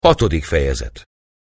6. fejezet.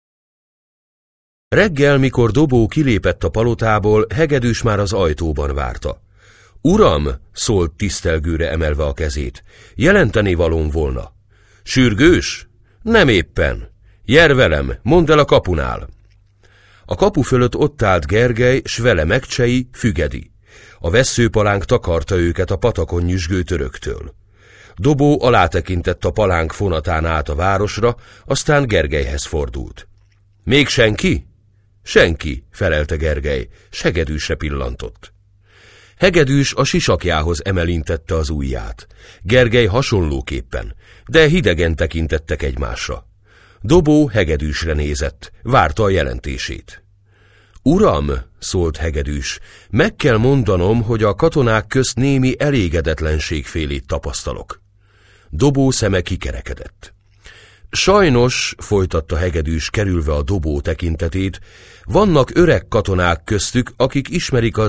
Reggel, mikor Dobó kilépett a palotából, Hegedűs már az ajtóban várta. Uram, szólt tisztelgőre emelve a kezét, jelenteni valóm volna. Sürgős? Nem éppen. Jár velem, mondd el a kapunál. A kapu fölött ott állt Gergely, s vele Megcsei, Fügedi. A vesszőpalánk takarta őket a patakon nyüzsgő töröktől. Dobó alátekintett a palánk fonatán át a városra, aztán Gergelyhez fordult. Még senki? Senki, felelte Gergely, s Hegedűsre pillantott. Hegedűs a sisakjához emelintette az ujját. Gergely hasonlóképpen, de hidegen tekintettek egymásra. Dobó Hegedűsre nézett, várta a jelentését. Uram, szólt Hegedűs, meg kell mondanom, hogy a katonák közt némi elégedetlenségfélét tapasztalok. Dobó szeme kikerekedett. Sajnos, folytatta Hegedűs kerülve a Dobó tekintetét, vannak öreg katonák köztük, akik ismerik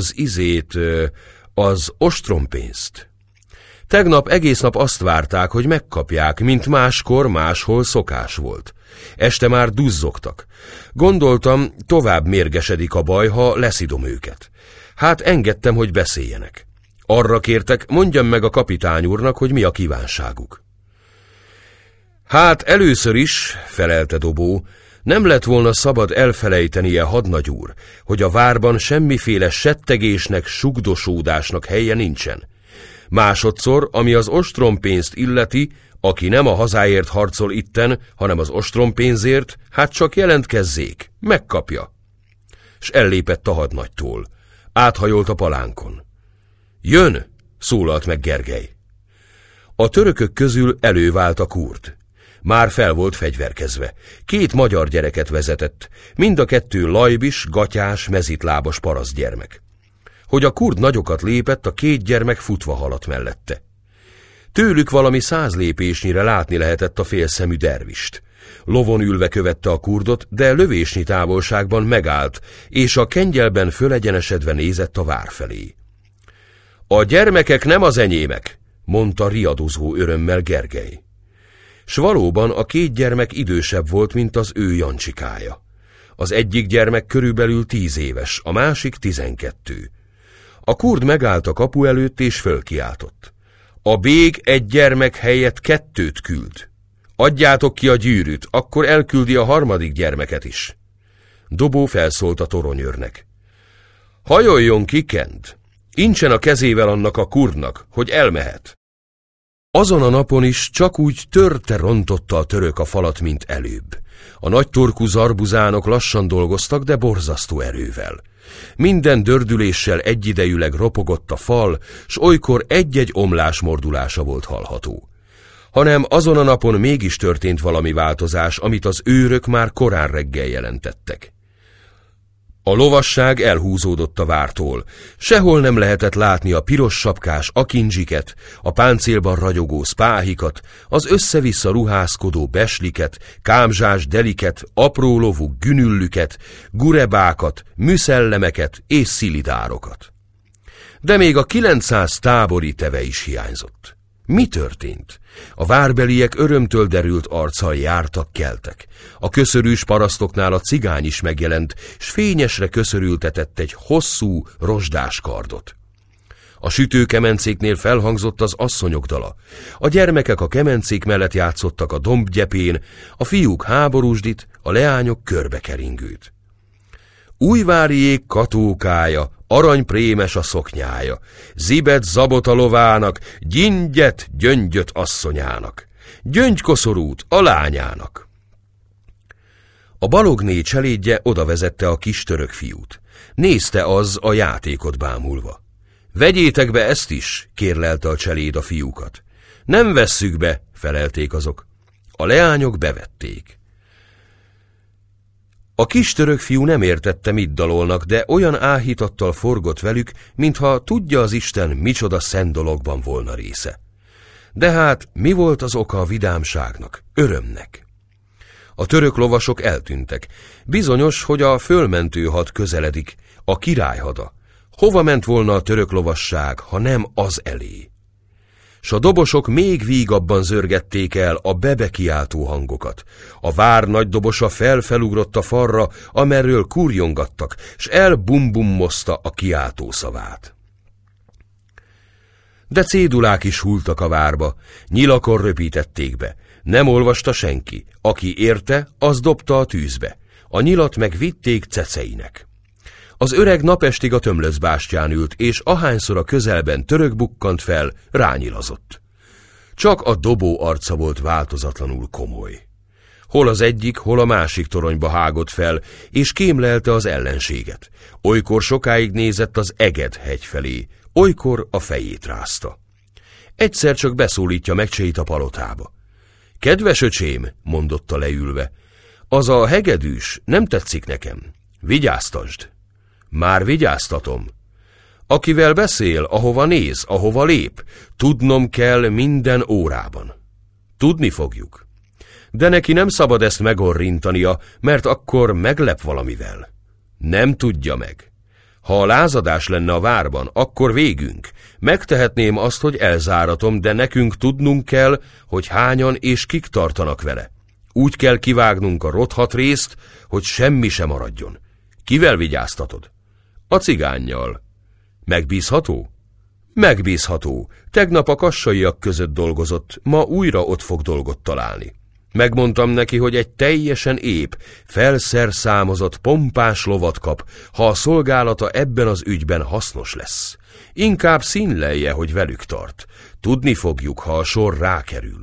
az ostrompénzt. Tegnap egész nap azt várták, hogy megkapják, mint máskor máshol szokás volt. Este már duzzogtak. Gondoltam, tovább mérgesedik a baj, ha leszidom őket. Hát engedtem, hogy beszéljenek. Arra kértek, mondjam meg a kapitány úrnak, hogy mi a kívánságuk. Hát először is, felelte Dobó, nem lett volna szabad elfelejtenie hadnagy úr, hogy a várban semmiféle settegésnek, sugdosódásnak helye nincsen. Másodszor, ami az ostrompénzt illeti, aki nem a hazáért harcol itten, hanem az ostrompénzért, hát csak jelentkezzék, megkapja. S ellépett a hadnagytól. Áthajolt a palánkon. Jön, szólalt meg Gergely. A törökök közül elővált a kurd. Már fel volt fegyverkezve. 2 magyar gyereket vezetett, mind a 2 lajbis, gatyás, mezitlábas parasztgyermek. Hogy a kurd nagyokat lépett, a 2 gyermek futva haladt mellette. Tőlük valami 100 lépésnyire látni lehetett a félszemű dervist. Lovon ülve követte a kurdot, de lövésnyi távolságban megállt, és a kengyelben fölegyenesedve nézett a vár felé. A gyermekek nem az enyémek, mondta riadozó örömmel Gergely. S valóban a 2 gyermek idősebb volt, mint az ő Jancsikája. Az egyik gyermek körülbelül 10 éves, a másik 12. A kurd megállt a kapu előtt és fölkiáltott. A bég egy gyermek helyett 2 küld. Adjátok ki a gyűrűt, akkor elküldi a 3. gyermeket is. Dobó felszólt a toronyőrnek. Hajoljon ki, Kent! Incsen a kezével annak a kurdnak, hogy elmehet. Azon a napon is csak úgy törte-rontotta a török a falat, mint előbb. A nagytorkú zarbuzánok lassan dolgoztak, de borzasztó erővel. Minden dördüléssel egyidejűleg ropogott a fal, s olykor egy-egy omlás mordulása volt hallható. Hanem azon a napon mégis történt valami változás, amit az őrök már korán reggel jelentettek. A lovasság elhúzódott a vártól. Sehol nem lehetett látni a piros sapkás akindzsiket, a páncélban ragyogó szpáhikat, az össze-vissza ruházkodó besliket, kámzsás deliket, apró lovú günüllüket, gurebákat, műszellemeket és szilidárokat. De még a 900 tábori teve is hiányzott. Mi történt? A várbeliek örömtől derült arccal jártak, keltek. A köszörűs parasztoknál a cigány is megjelent, s fényesre köszörültetett egy hosszú, rozsdás kardot. A sütőkemencéknél felhangzott az asszonyok dala. A gyermekek a kemencék mellett játszottak a dombgyepén, a fiúk háborúsdit, a leányok körbekeringőt. Újváriék katókája, aranyprémes a szoknyája, zibet zabot a lovának, gyingyet, gyöngyöt asszonyának, gyöngykoszorút a lányának. A balogné cselédje odavezette a kis török fiút. Nézte az a játékot bámulva. Vegyétek be ezt is, kérlelte a cseléd a fiúkat. Nem vesszük be, felelték azok. A leányok bevették. A kis török fiú nem értette, mit dalolnak, de olyan áhítattal forgott velük, mintha tudja az Isten, micsoda szent dologban volna része. De hát mi volt az oka a vidámságnak, örömnek? A török lovasok eltűntek. Bizonyos, hogy a fölmentő had közeledik, a királyhada. Hova ment volna a török lovasság, ha nem az elé? s a dobosok még vígabban zörgették el a bebekiáltó hangokat. A vár nagy dobosa felfelugrott a falra, amerről kurjongattak, s elbumbummozta a kiáltó szavát. De cédulák is hulltak a várba, nyilakon röpítették be. Nem olvasta senki, aki érte, az dobta a tűzbe. A nyilat meg vitték ceceinek. Az öreg napestig a tömlöcbástyán ült, és ahányszor a közelben török bukkant fel, rányilazott. Csak a dobó arca volt változatlanul komoly. Hol az egyik, hol a másik toronyba hágott fel, és kémlelte az ellenséget. Olykor sokáig nézett az Eged hegy felé, olykor a fejét rázta. Egyszer csak beszólítja Megcseit a palotába. Kedves öcsém, mondotta leülve, az a hegedűs nem tetszik nekem. Vigyáztasd. Már vigyáztatom. Akivel beszél, ahova néz, ahova lép, tudnom kell minden órában. Tudni fogjuk. De neki nem szabad ezt megorrintania, mert akkor meglep valamivel. Nem tudja meg. Ha a lázadás lenne a várban, akkor végünk. Megtehetném azt, hogy elzáratom, de nekünk tudnunk kell, hogy hányan és kik tartanak vele. Úgy kell kivágnunk a rothat részt, hogy semmi sem maradjon. Kivel vigyáztatod? A cigánnyal. Megbízható? Megbízható. Tegnap a kassaiak között dolgozott, ma újra ott fog dolgot találni. Megmondtam neki, hogy egy teljesen ép, felszerszámozott, pompás lovat kap, ha a szolgálata ebben az ügyben hasznos lesz. Inkább színlelje, hogy velük tart. Tudni fogjuk, ha a sor rákerül.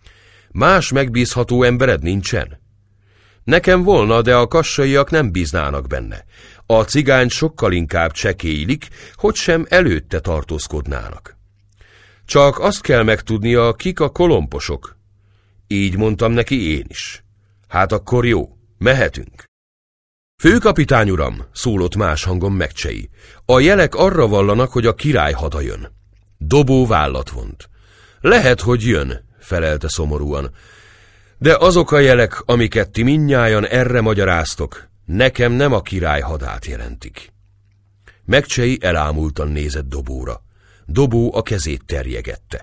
Más megbízható embered nincsen? Nekem volna, de a kassaiak nem bíznának benne. A cigány sokkal inkább csekélylik, hogy sem előtte tartózkodnának. Csak azt kell megtudnia, kik a kolomposok. Így mondtam neki én is. Hát akkor jó, mehetünk. Főkapitány uram, szólott más hangon Megcsei. A jelek arra vallanak, hogy a király hada jön. Dobó vállat vont. Lehet, hogy jön, felelte szomorúan. De azok a jelek, amiket ti mindnyájan erre magyaráztok, nekem nem a király hadát jelentik. Megcsei elámultan nézett Dobóra. Dobó a kezét terjegette.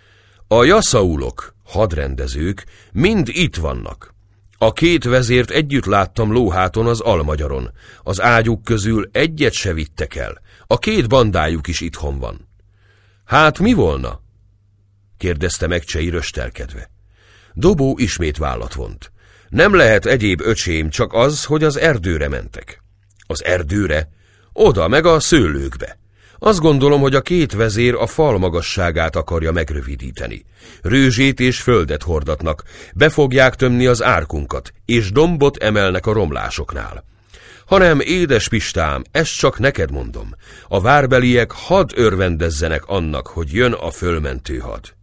A jaszaulok, hadrendezők, mind itt vannak. A két vezért együtt láttam lóháton az Almagyaron. Az ágyuk közül egyet se vittek el. A két bandájuk is itthon van. Hát mi volna? kérdezte Megcsei röstelkedve. Dobó ismét vállat vont. Nem lehet egyéb öcsém, csak az, hogy az erdőre mentek. Az erdőre? Oda meg a szőlőkbe. Azt gondolom, hogy a két vezér a fal magasságát akarja megrövidíteni. Rőzsét és földet hordatnak, be fogják tömni az árkunkat, és dombot emelnek a romlásoknál. Hanem, édes Pistám, ezt csak neked mondom, a várbeliek hadd örvendezzenek annak, hogy jön a fölmentő had.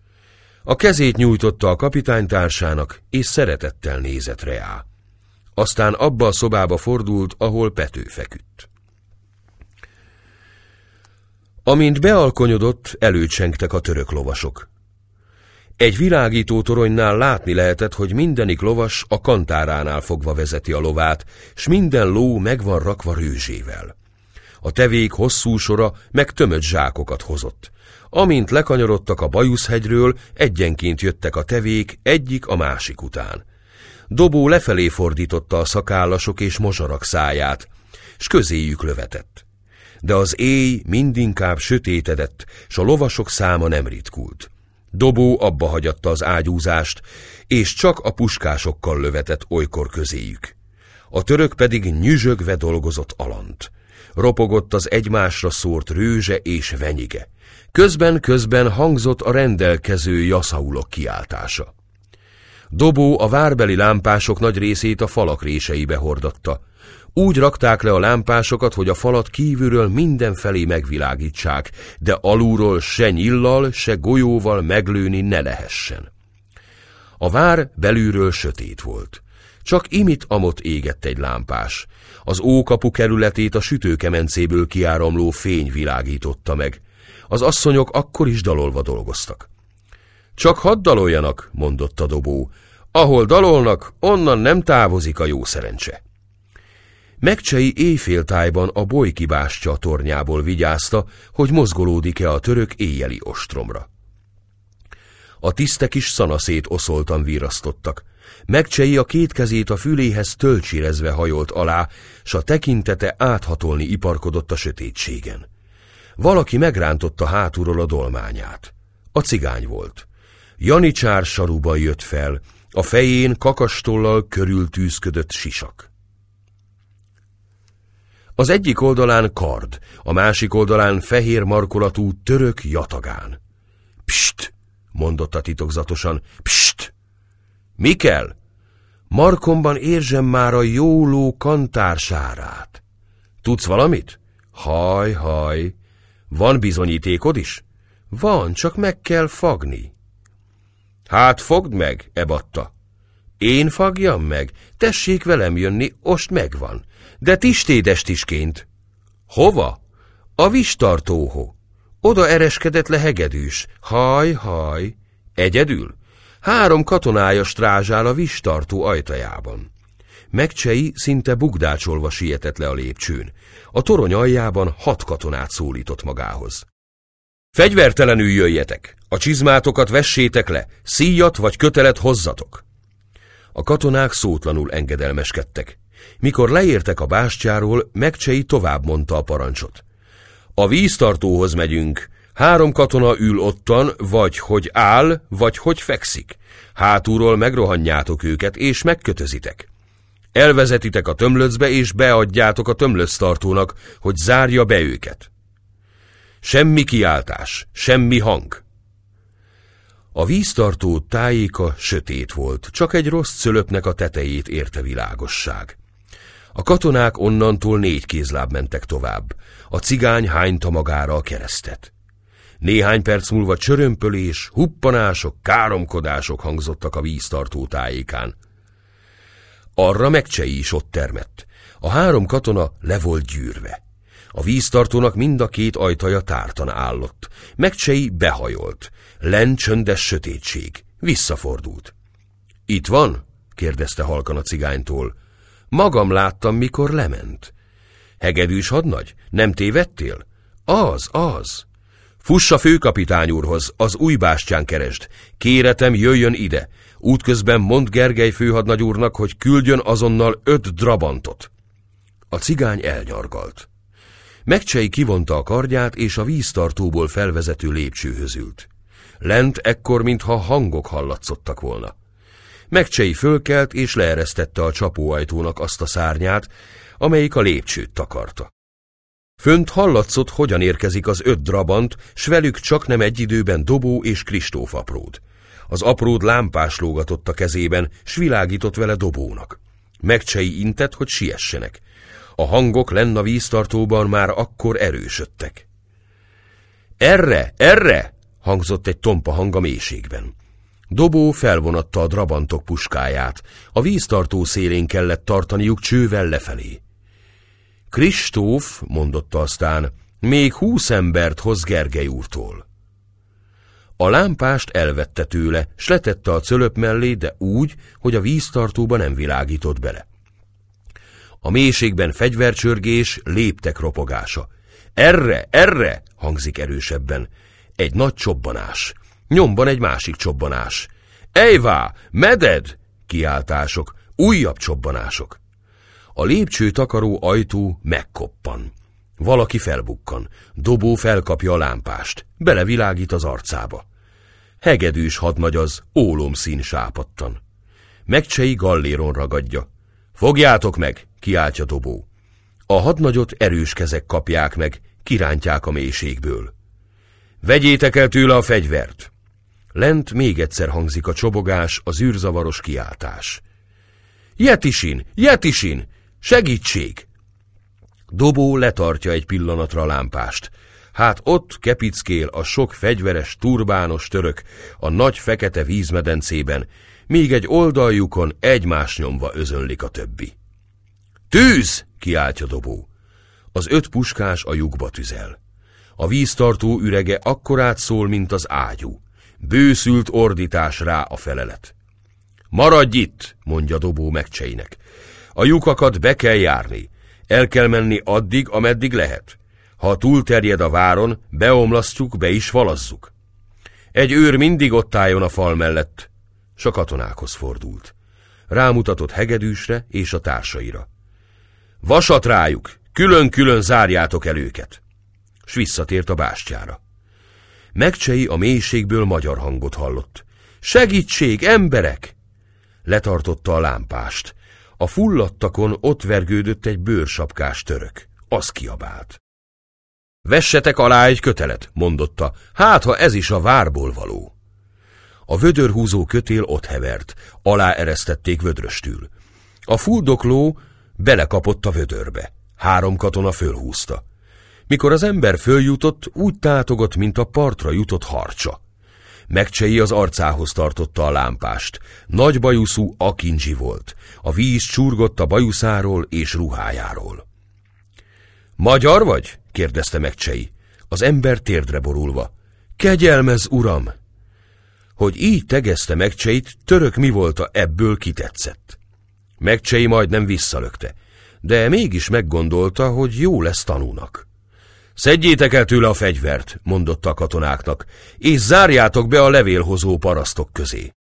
A kezét nyújtotta a kapitánytársának, és szeretettel nézett reá. Aztán abba a szobába fordult, ahol Pető feküdt. Amint bealkonyodott, előcsengtek a török lovasok. Egy világító toronynál látni lehetett, hogy mindenik lovas a kantáránál fogva vezeti a lovát, s minden ló meg van rakva rőzsével. A tevék hosszú sora meg tömött zsákokat hozott. Amint lekanyarodtak a Bajuszhegyről, egyenként jöttek a tevék, egyik a másik után. Dobó lefelé fordította a szakállasok és mozsarak száját, s közéjük lövetett. De az éj mindinkább sötétedett, s a lovasok száma nem ritkult. Dobó abba hagyatta az ágyúzást, és csak a puskásokkal lövetett olykor közéjük. A török pedig nyüzsögve dolgozott alant. Ropogott az egymásra szórt rőzse és venyige. Közben hangzott a rendelkező jaszaulok kiáltása. Dobó a várbeli lámpások nagy részét a falak réseibe hordatta. Úgy rakták le a lámpásokat, hogy a falat kívülről mindenfelé megvilágítsák, de alulról se nyillal, se golyóval meglőni ne lehessen. A vár belülről sötét volt. Csak imit-amott égett egy lámpás. Az ókapu kerületét a sütőkemencéből kiáramló fény világította meg. Az asszonyok akkor is dalolva dolgoztak. Csak hadd daloljanak, mondotta Dobó. Ahol dalolnak, onnan nem távozik a jó szerencse. Megcsei éjféltájban a Bojki-bástya tornyából vigyázta, hogy mozgolódik-e a török éjjeli ostromra. A tisztek is szanaszét oszoltan virrasztottak. Megcsei a két kezét a füléhez tölcsérezve hajolt alá, s a tekintete áthatolni iparkodott a sötétségen. Valaki megrántotta hátulról a dolmányát. A cigány volt. Janicsár saruban jött fel, a fején kakastollal körültűzködött sisak. Az egyik oldalán kard, a másik oldalán fehér markolatú török jatagán. Pst! Mondotta titokzatosan. Pst! Mi kell? Markomban érzem már a jóló kantársárát. Tudsz valamit? Haj. Van bizonyítékod is? Van, csak meg kell fagni. Hát fogd meg, ebatta. Én fagjam meg? Tessék velem jönni, ost megvan. De tistédestisként. Hova? A vistartóho. Oda ereskedett le Hegedűs. Haj. Egyedül? 3 katonája strázsál a vistartó ajtajában. Megcsei szinte bugdácsolva sietett le a lépcsőn. A torony aljában 6 katonát szólított magához. Fegyvertelenül jöjjetek! A csizmátokat vessétek le, szíjat vagy kötelet hozzatok! A katonák szótlanul engedelmeskedtek. Mikor leértek a bástyáról, Megcsei tovább mondta a parancsot. A víztartóhoz megyünk. 3 katona ül ottan, vagy hogy áll, vagy hogy fekszik. Hátulról megrohanjátok őket, és megkötözitek. Elvezetitek a tömlöcbe, és beadjátok a tömlöctartónak, hogy zárja be őket. Semmi kiáltás, semmi hang. A víztartó tájéka sötét volt, csak egy rossz cölöpnek a tetejét érte világosság. A katonák onnantól 4 kézláb mentek tovább. A cigány hányta magára a keresztet. Néhány perc múlva csörömpölés, huppanások, káromkodások hangzottak a víztartó tájékán. Arra Megcsei is ott termett. A 3 katona le volt gyűrve. A víztartónak mind a 2 ajtaja tártan állott. Megcsei behajolt. Lenn csöndes sötétség. Visszafordult. Itt van? kérdezte halkan a cigánytól. Magam láttam, mikor lement. Hegedűs hadnagy? Nem tévedtél? Az. Fuss a főkapitány úrhoz, az új bástyán keresd. Kéretem, jöjjön ide. Útközben mondd Gergely főhadnagy úrnak, hogy küldjön azonnal 5 drabantot. A cigány elnyargalt. Megcsei kivonta a kardját, és a víztartóból felvezető lépcsőhöz ült. Lent ekkor, mintha hangok hallatszottak volna. Megcsei fölkelt, és leeresztette a csapóajtónak azt a szárnyát, amelyik a lépcsőt takarta. Fönt hallatszott, hogyan érkezik az 5 drabant, s velük csaknem egy időben Dobó és Kristóf apród. Az apród lámpás lógatott a kezében, s világított vele Dobónak. Megcsei intett, hogy siessenek. A hangok lenn a víztartóban már akkor erősödtek. Erre! Hangzott egy tompa hang a mélységben. Dobó felvonatta a drabantok puskáját, a víztartó szélén kellett tartaniuk csővel lefelé. Kristóf, mondotta aztán, még 20 embert hoz Gergely úrtól. A lámpást elvette tőle, s letette a cölöp mellé, de úgy, hogy a víztartóba nem világított bele. A mélységben fegyvercsörgés, léptek ropogása. Erre! Hangzik erősebben. Egy nagy csobbanás. Nyomban egy másik csobbanás. Ejvá! Meded! Kiáltások, újabb csobbanások. A lépcső takaró ajtó megkoppan. Valaki felbukkan. Dobó felkapja a lámpást. Belevilágít az arcába. Hegedűs hadnagy az, ólomszín sápadtan. Megcsei galléron ragadja. Fogjátok meg! Kiáltja Dobó. A hadnagyot erős kezek kapják meg, kirántják a mélységből. Vegyétek el tőle a fegyvert! Lent még egyszer hangzik a csobogás, az űrzavaros kiáltás. Jetisin! Segítség! Dobó letartja egy pillanatra a lámpást. Hát ott kepickél a sok fegyveres, turbános török a nagy fekete vízmedencében, míg egy oldaljukon egymás nyomva özönlik a többi. Tűz! Kiáltja Dobó. Az 5 puskás a lyukba tüzel. A víztartó ürege akkorát szól, mint az ágyú. Bőszült ordítás rá a felelet. Maradj itt, mondja Dobó Megcseinek. A lyukakat be kell járni. El kell menni addig, ameddig lehet. Ha túlterjed a váron, beomlasztjuk, be is valazzuk. Egy őr mindig ott álljon a fal mellett. S a katonákhoz fordult. Rámutatott Hegedűsre és a társaira. Vasat rájuk, külön-külön zárjátok el őket. S visszatért a bástyára. Megcsei a mélységből magyar hangot hallott. Segítség, emberek! Letartotta a lámpást. A fulladtakon ott vergődött egy bőrsapkás török. Az kiabált. Vessetek alá egy kötelet, mondotta, hát ha ez is a várból való. A vödörhúzó kötél ott hevert, alá eresztették vödröstül. A fuldokló belekapott a vödörbe. 3 katona fölhúzta. Mikor az ember följutott, úgy tátogott, mint a partra jutott harcsa. Megcsei az arcához tartotta a lámpást. Nagy bajuszú akincsi volt. A víz csurgott a bajuszáról és ruhájáról. Magyar vagy? kérdezte Megcsei. Az ember térdre borulva. Kegyelmez, uram! Hogy így tegezte Megcseit, török mi volta, ebből kitetszett. Megcsei majdnem visszalökte, de mégis meggondolta, hogy jó lesz tanúnak. Szedjétek el tőle a fegyvert, mondotta a katonáknak, és zárjátok be a levélhozó parasztok közé.